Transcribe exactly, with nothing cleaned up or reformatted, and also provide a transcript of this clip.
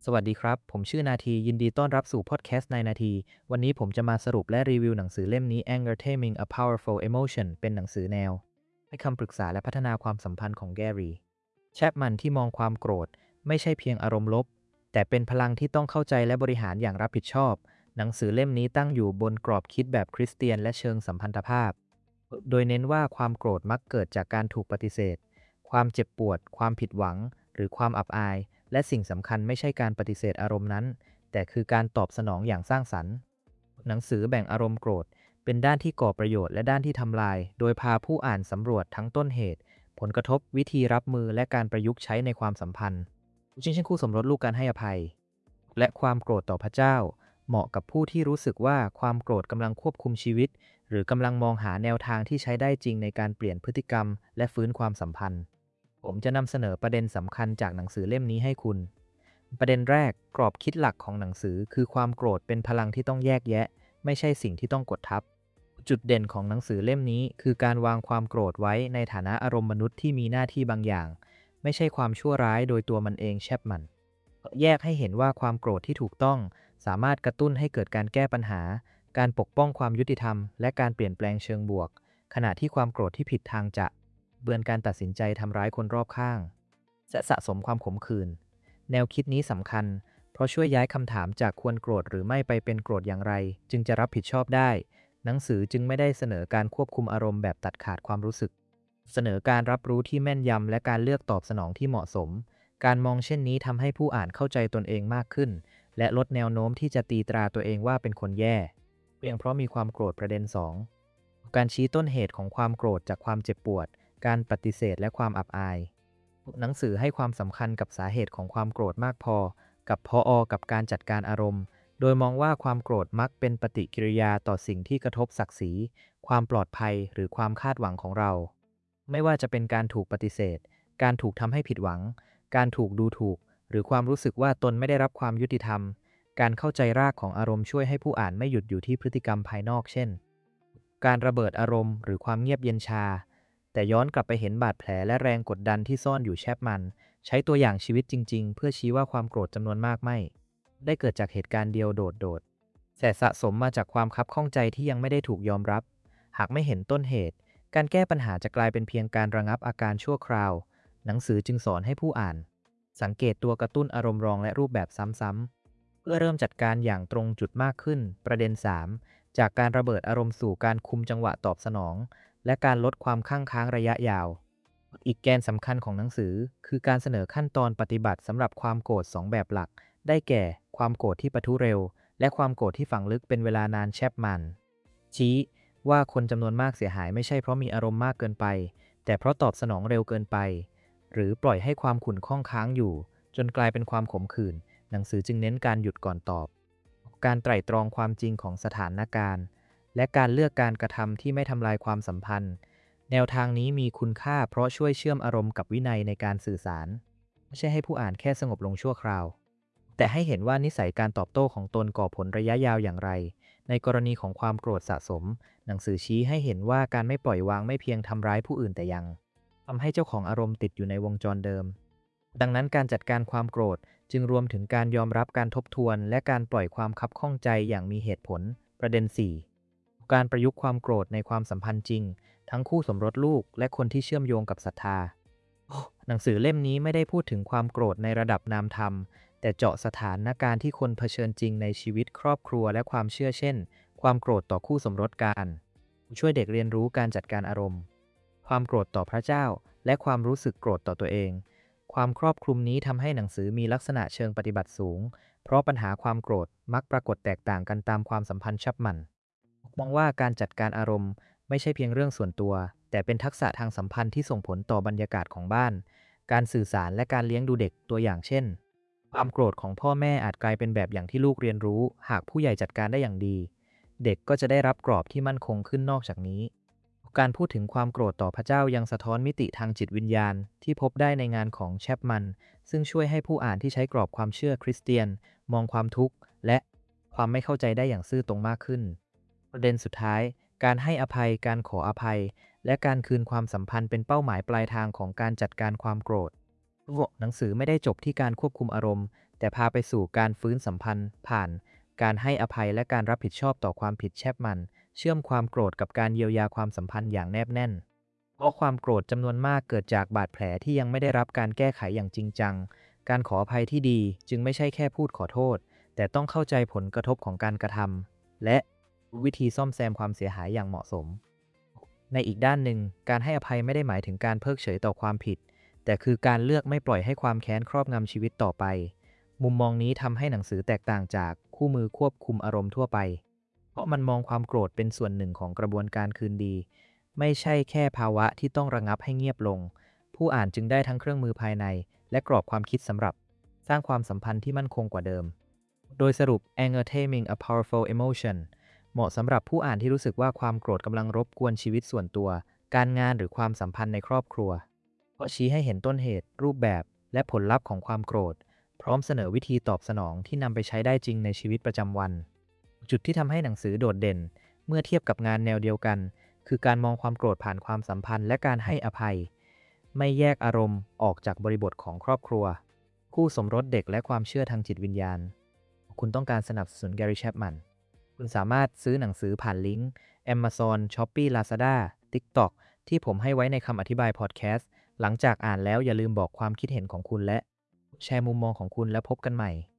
สวัสดีครับ ผมชื่อนาทียินดีต้อนรับสู่พอดแคสต์ในนาที วันนี้ผมจะมาสรุปและรีวิวหนังสือเล่มนี้ Anger Taming a Powerful Emotion เป็นหนังสือแนวให้คำปรึกษาและพัฒนาความสัมพันธ์ของแกรี่แชปมันที่มองความโกรธไม่ใช่เพียงอารมณ์ลบ แต่เป็นพลังที่ต้องเข้าใจและบริหารอย่างรับผิดชอบ หนังสือเล่มนี้ตั้งอยู่บนกรอบคิดแบบคริสเตียนและเชิงสัมพันธภาพ โดยเน้นว่าความโกรธมักเกิดจากการถูกปฏิเสธ ความเจ็บปวด ความผิดหวัง หรือความอับอาย และสิ่งสำคัญไม่ใช่การปฏิเสธอารมณ์นั้น แต่คือการตอบสนองอย่างสร้างสรรค์ หนังสือแบ่งอารมณ์โกรธเป็นด้านที่ก่อประโยชน์และด้านที่ทำลาย โดยพาผู้อ่านสำรวจทั้งต้นเหตุ ผลกระทบ วิธีรับมือ และการประยุกต์ใช้ในความสัมพันธ์เช่นเช่นคู่สมรสลูกการให้อภัย และความโกรธต่อพระเจ้า เหมาะกับผู้ที่รู้สึกว่าความโกรธกำลังควบคุมชีวิต หรือกำลังมองหาแนวทางที่ใช้ได้จริงในการเปลี่ยนพฤติกรรมและฟื้นความสัมพันธ์ ผมจะนำเสนอประเด็นสำคัญจากหนังสือเล่มนี้ให้คุณ ประเด็นแรกกรอบคิดหลักของหนังสือคือความโกรธเป็นพลังที่ต้องแยกแยะ ไม่ใช่สิ่งที่ต้องกดทับ จุดเด่นของหนังสือเล่มนี้คือการวางความโกรธไว้ในฐานะอารมณ์มนุษย์ที่มีหน้าที่บางอย่าง ไม่ใช่ความชั่วร้ายโดยตัวมันเองแชปมัน แยกให้เห็นว่าความโกรธที่ถูกต้องสามารถกระตุ้นให้เกิดการแก้ปัญหา การปกป้องความยุติธรรม และการเปลี่ยนแปลงเชิงบวก ขณะที่ความโกรธที่ผิดทางจะเบือนการตัดสินใจทำร้ายคนรอบข้างจะสะสมความขมขื่น แนวคิดนี้สำคัญ เพราะช่วยย้ายคำถามจากควรโกรธหรือไม่ไปเป็นโกรธอย่างไร จึงจะรับผิดชอบได้ หนังสือจึงไม่ได้เสนอการควบคุมอารมณ์แบบตัดขาดความรู้สึก เสนอการรับรู้ที่แม่นยำและการเลือกตอบสนองที่เหมาะสม การมองเช่นนี้ทำให้ผู้อ่านเข้าใจตนเองมากขึ้น และลดแนวโน้มที่จะตีตราตัวเองว่าเป็นคนแย่เพียงเพราะมีความโกรธประเด็น สอง การชี้ต้นเหตุของความโกรธจากความเจ็บปวด การปฏิเสธและความอับอาย หนังสือให้ความสำคัญกับสาเหตุของความโกรธมากพอ กับพออกับการจัดการอารมณ์ โดยมองว่าความโกรธมักเป็นปฏิกิริยาต่อสิ่งที่กระทบศักดิ์ศรี ความปลอดภัย หรือความคาดหวังของเรา ไม่ว่าจะเป็นการถูกปฏิเสธ การถูกทำให้ผิดหวัง การถูกดูถูก หรือความรู้สึกว่าตนไม่ได้รับความยุติธรรม การเข้าใจรากของอารมณ์ช่วยให้ผู้อ่านไม่หยุดอยู่ที่พฤติกรรมภายนอก เช่น การระเบิดอารมณ์หรือความเงียบเย็นชา แต่ย้อนกลับไปเห็นบาดแผลและแรงกดดันที่ซ่อนอยู่แชปมัน ใช้ตัวอย่างชีวิตจริงๆ เพื่อชี้ว่าความโกรธจำนวนมากไม่ได้เกิดจากเหตุการณ์เดียวโดดๆแต่สะสมมาจากความคับข้องใจที่ยังไม่ได้ถูกยอมรับ หากไม่เห็นต้นเหตุ การแก้ปัญหาจะกลายเป็นเพียงการระงับอาการชั่วคราว หนังสือจึงสอนให้ผู้อ่าน สังเกตตัวกระตุ้นอารมณ์รองและรูปแบบซ้ำๆเพื่อเริ่มจัดการอย่างตรงจุดมากขึ้น ประเด็น สาม จากการระเบิดอารมณ์สู่การคุมจังหวะตอบสนอง และการลดความข้างค้างระยะยาว อีกแกนสำคัญของหนังสือคือการเสนอขั้นตอนปฏิบัติสำหรับความโกรธสองแบบหลัก ได้แก่ ความโกรธที่ปะทุเร็ว และความโกรธที่ฝังลึกเป็นเวลานานแชปมันชี้ว่าคนจำนวนมากเสียหายไม่ใช่เพราะมีอารมณ์มากเกินไป แต่เพราะตอบสนองเร็วเกินไป หรือปล่อยให้ความขุ่นข้องค้างอยู่ จนกลายเป็นความขมขื่น หนังสือจึงเน้นการหยุดก่อนตอบ การไตร่ตรองความจริงของสถานการณ์ และการเลือกการกระทำที่ไม่ทำลายความสัมพันธ์ แนวทางนี้มีคุณค่าเพราะช่วยเชื่อมอารมณ์กับวินัยในการสื่อสาร ไม่ใช่ให้ผู้อ่านแค่สงบลงชั่วคราว แต่ให้เห็นว่านิสัยการตอบโต้ของตนก่อผลระยะยาวอย่างไร ในกรณีของความโกรธสะสม หนังสือชี้ให้เห็นว่าการไม่ปล่อยวางไม่เพียงทำร้ายผู้อื่นแต่ยังทำให้เจ้าของอารมณ์ติดอยู่ในวงจรเดิม ดังนั้นการจัดการความโกรธจึงรวมถึงการยอมรับการทบทวน และการปล่อยความคับข้องใจอย่างมีเหตุผล ประเด็น สี่ การประยุกต์ความโกรธในความสัมพันธ์จริง ทั้งคู่สมรสลูกและคนที่เชื่อมโยงกับศรัทธา หนังสือเล่มนี้ไม่ได้พูดถึงความโกรธในระดับนามธรรม แต่เจาะสถานการณ์ที่คนเผชิญจริงในชีวิตครอบครัวและความเชื่อเช่น ความโกรธต่อคู่สมรสกันช่วยเด็กเรียนรู้การจัดการอารมณ์ ความโกรธต่อพระเจ้า และความรู้สึกโกรธต่อตัวเอง ความครอบคลุมนี้ทำให้หนังสือมีลักษณะเชิงปฏิบัติสูง เพราะปัญหาความโกรธมักปรากฏแตกต่างกันตามความสัมพันธ์ฉับพลัน มองว่าการจัดการอารมณ์ไม่ใช่เพียงเรื่องส่วนตัว แต่เป็นทักษะทางสัมพันธ์ที่ส่งผลต่อบรรยากาศของบ้าน การสื่อสารและการเลี้ยงดูเด็กตัวอย่างเช่น ความโกรธของพ่อแม่อาจกลายเป็นแบบอย่างที่ลูกเรียนรู้ หากผู้ใหญ่จัดการได้อย่างดี เด็กก็จะได้รับกรอบที่มั่นคงขึ้นนอกจากนี้ การพูดถึงความโกรธต่อพระเจ้ายังสะท้อนมิติทางจิตวิญญาณที่พบได้ในงานของแชปมัน ซึ่งช่วยให้ผู้อ่านที่ใช้กรอบความเชื่อคริสเตียน มองความทุกข์และความไม่เข้าใจได้อย่างซื่อตรงมากขึ้น ประเด็นสุดท้าย การให้อภัย การขออภัย และการคืนความสัมพันธ์เป็นเป้าหมายปลายทางของการจัดการความโกรธ หนังสือไม่ได้จบที่การควบคุมอารมณ์แต่พาไปสู่การฟื้นสัมพันธ์ผ่านการให้อภัยและการรับผิดชอบต่อความผิดแชปมันเชื่อมความโกรธกับการเยียวยาความสัมพันธ์อย่างแนบแน่นเพราะความโกรธจำนวนมากเกิดจากบาดแผลที่ยังไม่ได้รับการแก้ไขอย่างจริงจังการขออภัยที่ดีจึงไม่ใช่แค่พูดขอโทษแต่ต้องเข้าใจผลกระทบของการกระทำและวิธีซ่อมแซมความเสียหายอย่างเหมาะสมในอีกด้านหนึ่งการให้อภัยไม่ได้หมายถึงการเพิกเฉยต่อความผิดแต่คือการเลือกไม่ปล่อยให้ความแค้นครอบงำชีวิตต่อไปมุมมองนี้ทำให้หนังสือแตกต่างจากคู่มือควบคุมอารมณ์ทั่วไปเพราะมันมองความโกรธเป็นส่วนหนึ่งของกระบวนการคืนดีไม่ใช่แค่ภาวะที่ต้องระงับให้เงียบลงผู้อ่านจึงได้ทั้งเครื่องมือภายในและกรอบความคิดสำหรับสร้างความสัมพันธ์ที่มั่นคงกว่าเดิมโดยสรุป Anger Taming a Powerful Emotion เหมาะสำหรับผู้อ่านที่รู้สึกว่าความโกรธกำลังรบกวนชีวิตส่วนตัวการงานหรือความสัมพันธ์ในครอบครัวเพราะชี้ให้เห็นต้นเหตุรูปแบบและผลลัพธ์ของความโกรธพร้อมเสนอวิธีตอบสนองที่นำไปใช้ได้จริงในชีวิตประจำวันจุดที่ทำให้หนังสือโดดเด่นเมื่อเทียบกับงานแนวเดียวกันคือการมองความโกรธผ่านความสัมพันธ์และการให้อภัยไม่แยกอารมณ์ออกจากบริบทของครอบครัวคู่สมรสเด็กและความเชื่อทางจิตวิญญาณคุณต้องการสนับสนุน Gary Chapman คุณสามารถซื้อหนังสือผ่านลิงก์ Amazon, Shopee, Lazada, TikTok ที่ผมให้ไว้ในคำอธิบายพอดแคสต์หลังจากอ่านแล้วอย่าลืมบอกความคิดเห็นของคุณและแชร์มุมมองของคุณแล้วพบกันใหม่